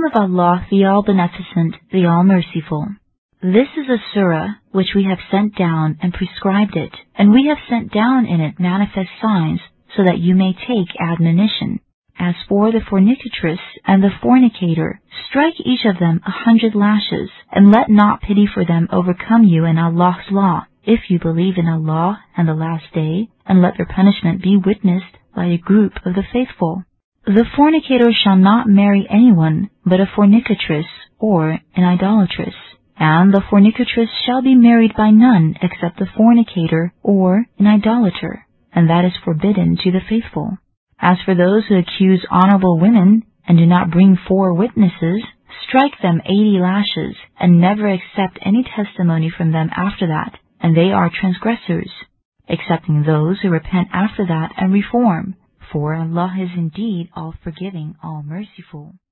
name of Allah, the All-Beneficent, the All-Merciful. This is a surah which we have sent down and prescribed it, and we have sent down in it manifest signs so that you may take admonition. As for the fornicatress and the fornicator, strike each of them 100 lashes, and let not pity for them overcome you in Allah's law, if you believe in Allah and the last day, and let their punishment be witnessed by a group of the faithful. The fornicator shall not marry anyone but a fornicatress or an idolatress, and the fornicatress shall be married by none except the fornicator or an idolater, and that is forbidden to the faithful. As for those who accuse honorable women and do not bring 4 witnesses, strike them 80 lashes, and never accept any testimony from them after that, and they are transgressors, excepting those who repent after that and reform, for Allah is indeed all forgiving, all merciful.